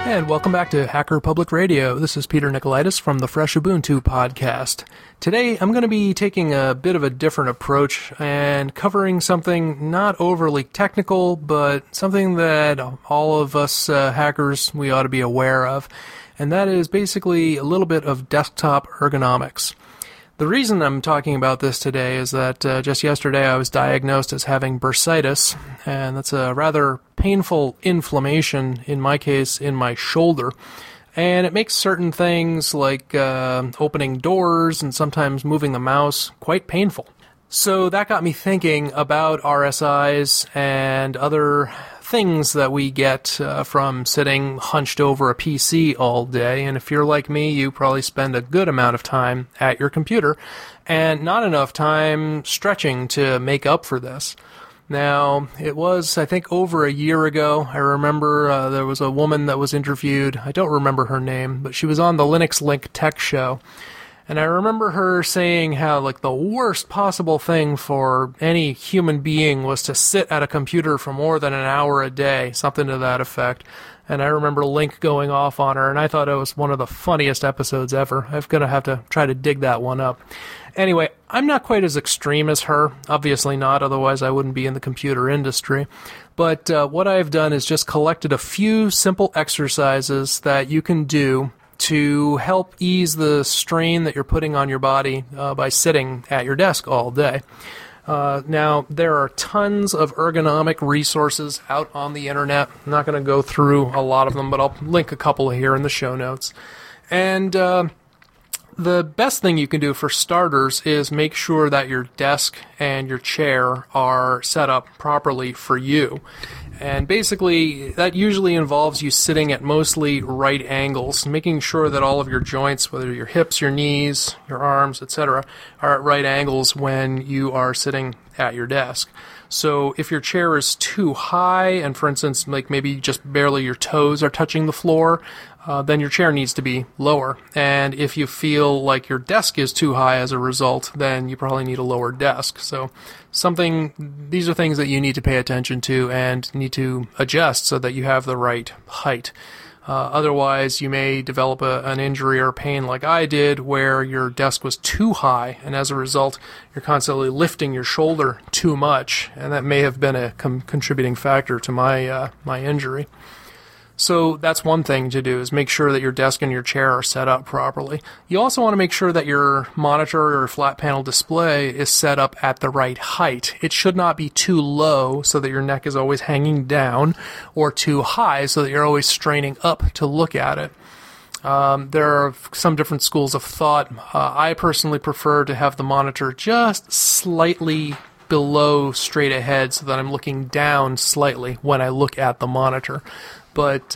And welcome back to Hacker Public Radio. This is Peter Nicolaitis from the Fresh Ubuntu podcast. Today I'm going to be taking a bit of a different approach and covering something not overly technical, but something that all of us hackers, we ought to be aware of. And that is basically a little bit of desktop ergonomics. The reason I'm talking about this today is that just yesterday I was diagnosed as having bursitis, and that's a rather painful inflammation, in my case, in my shoulder. And it makes certain things like opening doors and sometimes moving the mouse quite painful. So that got me thinking about RSIs and other things that we get from sitting hunched over a PC all day. And if you're like me, you probably spend a good amount of time at your computer and not enough time stretching to make up for this. Now, it was, I think, over a year ago. I remember there was a woman that was interviewed. I don't remember her name, but she was on the Linux Link Tech Show. And I remember her saying how, like, the worst possible thing for any human being was to sit at a computer for more than an hour a day, something to that effect. And I remember Link going off on her, and I thought it was one of the funniest episodes ever. I'm going to have to try to dig that one up. Anyway, I'm not quite as extreme as her. Obviously not, otherwise I wouldn't be in the computer industry. But what I've done is just collected a few simple exercises that you can do to help ease the strain that you're putting on your body by sitting at your desk all day. Now, there are tons of ergonomic resources out on the internet. I'm not going to go through a lot of them, but I'll link a couple here in the show notes. And the best thing you can do for starters is make sure that your desk and your chair are set up properly for you. And basically, that usually involves you sitting at mostly right angles, making sure that all of your joints, whether your hips, your knees, your arms, etc., are at right angles when you are sitting at your desk. So if your chair is too high, and for instance, like maybe just barely your toes are touching the floor, then your chair needs to be lower. And if you feel like your desk is too high as a result, then you probably need a lower desk. So these are things that you need to pay attention to and need to adjust so that you have the right height. Otherwise, you may develop an injury or pain like I did, where your desk was too high, and as a result, you're constantly lifting your shoulder too much, and that may have been a contributing factor to my injury. So that's one thing to do, is make sure that your desk and your chair are set up properly. You also want to make sure that your monitor or flat panel display is set up at the right height. It should not be too low so that your neck is always hanging down, or too high so that you're always straining up to look at it. There are some different schools of thought. I personally prefer to have the monitor just slightly below straight ahead so that I'm looking down slightly when I look at the monitor. But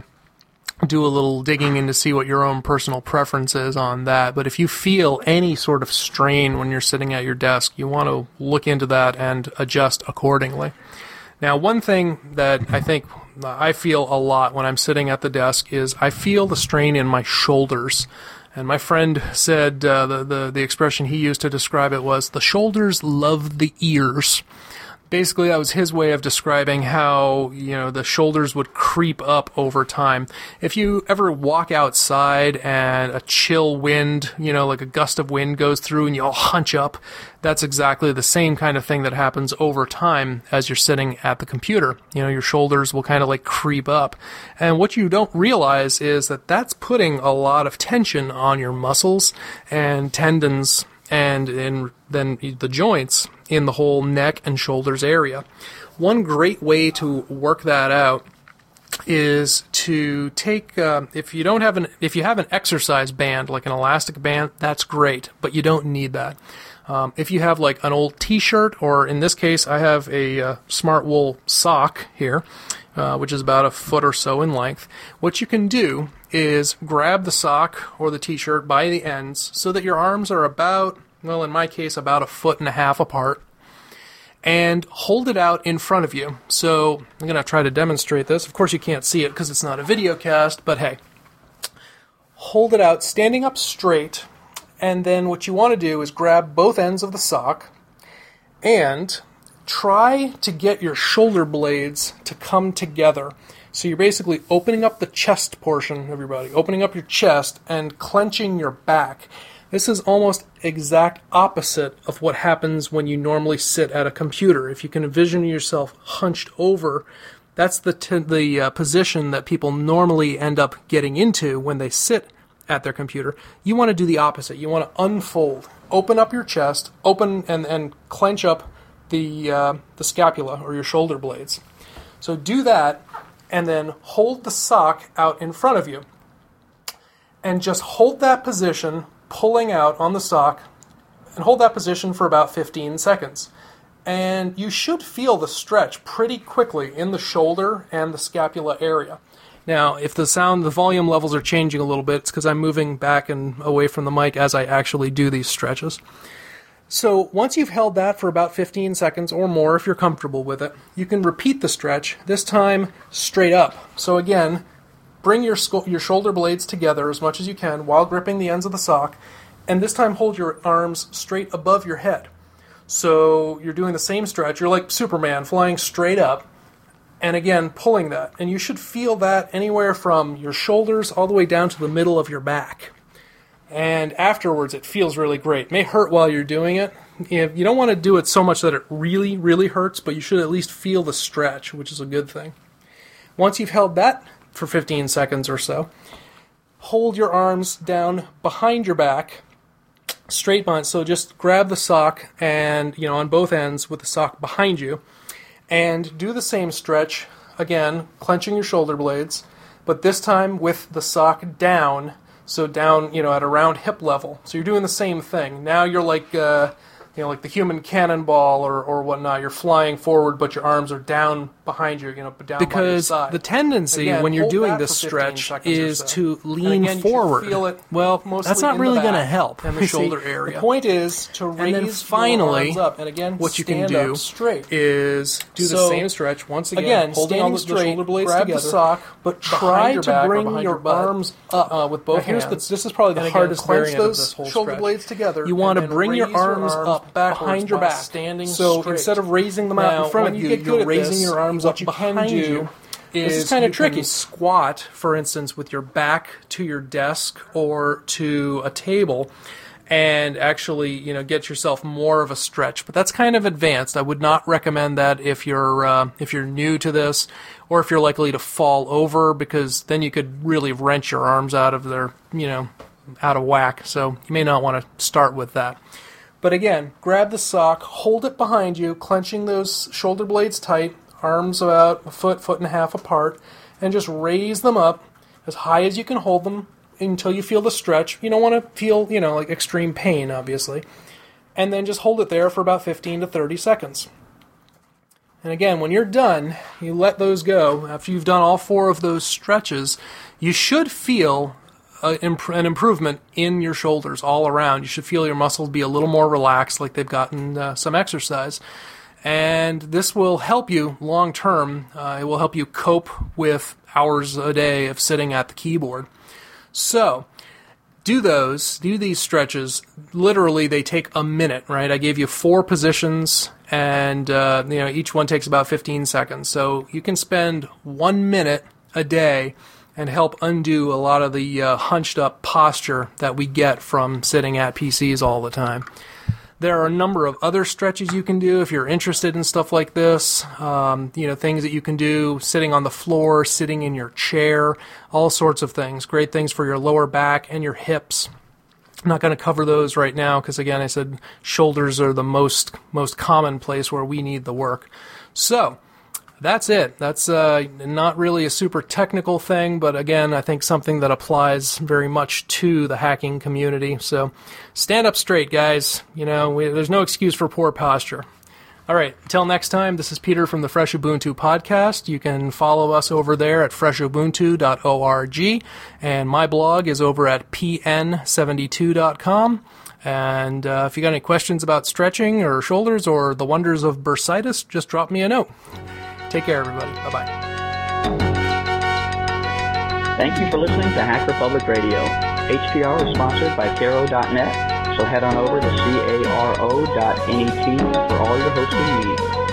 do a little digging in to see what your own personal preference is on that. But if you feel any sort of strain when you're sitting at your desk, you want to look into that and adjust accordingly. Now, one thing that I feel a lot when I'm sitting at the desk is I feel the strain in my shoulders. And my friend said the expression he used to describe it was, the shoulders love the ears. Basically, that was his way of describing how, the shoulders would creep up over time. If you ever walk outside and a chill wind, like a gust of wind goes through and you all hunch up, that's exactly the same kind of thing that happens over time as you're sitting at the computer. Your shoulders will kind of like creep up. And what you don't realize is that that's putting a lot of tension on your muscles and tendons and then the joints in the whole neck and shoulders area. One great way to work that out is to take, if you have an exercise band, like an elastic band, that's great, but you don't need that. If you have like an old t-shirt, or in this case, I have a smart wool sock here, which is about a foot or so in length, what you can do is grab the sock or the t-shirt by the ends so that your arms are about, well, in my case, about 1.5 feet apart, and hold it out in front of you. So I'm going to try to demonstrate this. Of course, you can't see it because it's not a video cast, but hey, hold it out standing up straight, and then what you want to do is grab both ends of the sock and try to get your shoulder blades to come together. So you're basically opening up the chest portion of your body, opening up your chest and clenching your back. This is almost exact opposite of what happens when you normally sit at a computer. If you can envision yourself hunched over, that's the position that people normally end up getting into when they sit at their computer. You want to do the opposite. You want to unfold, open up your chest, open and clench up the scapula or your shoulder blades. So do that, and then hold the sock out in front of you, and just hold that position, pulling out on the sock, and hold that position for about 15 seconds. And you should feel the stretch pretty quickly in the shoulder and the scapula area. Now, if the volume levels are changing a little bit, it's because I'm moving back and away from the mic as I actually do these stretches. So once you've held that for about 15 seconds or more, if you're comfortable with it, you can repeat the stretch, this time straight up. So again, bring your shoulder blades together as much as you can while gripping the ends of the sock, and this time hold your arms straight above your head. So you're doing the same stretch. You're like Superman, flying straight up, and again, pulling that. And you should feel that anywhere from your shoulders all the way down to the middle of your back. And afterwards, it feels really great. It may hurt while you're doing it. You don't want to do it so much that it really, really hurts, but you should at least feel the stretch, which is a good thing. Once you've held that for 15 seconds or so, hold your arms down behind your back, straight behind. So just grab the sock and, on both ends with the sock behind you, and do the same stretch, again, clenching your shoulder blades, but this time with the sock down. So down, at around hip level. So you're doing the same thing. Now you're like, like the human cannonball or whatnot. You're flying forward, but your arms are down behind you, down by your side. Because the tendency when you're doing this stretch is to lean forward. Feel it that's not really going to help in the shoulder area. The point is to raise your arms up. And again, what you can do is do the same stretch once again, holding all the shoulder blades together. Grab the sock, but try to bring your arms up with both hands. This is probably the hardest variant of this whole stretch. Shoulder blades together. You want to bring your arms up behind your back, standing so straight. Instead of raising them out in front of you, you're raising your arms up behind you. This is kind of tricky. Squat, for instance, with your back to your desk or to a table, and actually, get yourself more of a stretch. But that's kind of advanced. I would not recommend that if you're new to this, or if you're likely to fall over, because then you could really wrench your arms out of their, out of whack. So you may not want to start with that. But again, grab the sock, hold it behind you, clenching those shoulder blades tight, arms about a foot and a half apart, and just raise them up as high as you can hold them until you feel the stretch. You don't want to feel, like extreme pain, obviously. And then just hold it there for about 15 to 30 seconds. And again, when you're done, you let those go. After you've done all 4 of those stretches, you should feel an improvement in your shoulders all around. You should feel your muscles be a little more relaxed, like they've gotten some exercise. And this will help you long term. It will help you cope with hours a day of sitting at the keyboard. So, do these stretches. Literally, they take a minute, right? I gave you 4 positions, and each one takes about 15 seconds. So you can spend 1 minute a day and help undo a lot of the hunched up posture that we get from sitting at PCs all the time. There are a number of other stretches you can do if you're interested in stuff like this. Things that you can do sitting on the floor, sitting in your chair, all sorts of things. Great things for your lower back and your hips. I'm not going to cover those right now because, again, I said shoulders are the most common place where we need the work. So, that's it. That's not really a super technical thing, but again, I think something that applies very much to the hacking community. So stand up straight, guys. There's no excuse for poor posture. All right, until next time, this is Peter from the Fresh Ubuntu podcast. You can follow us over there at freshubuntu.org, and my blog is over at pn72.com. And if you got any questions about stretching or shoulders or the wonders of bursitis, just drop me a note. Take care, everybody. Bye-bye. Thank you for listening to Hacker Public Radio. HPR is sponsored by Caro.net, so head on over to caro.net for all your hosting needs.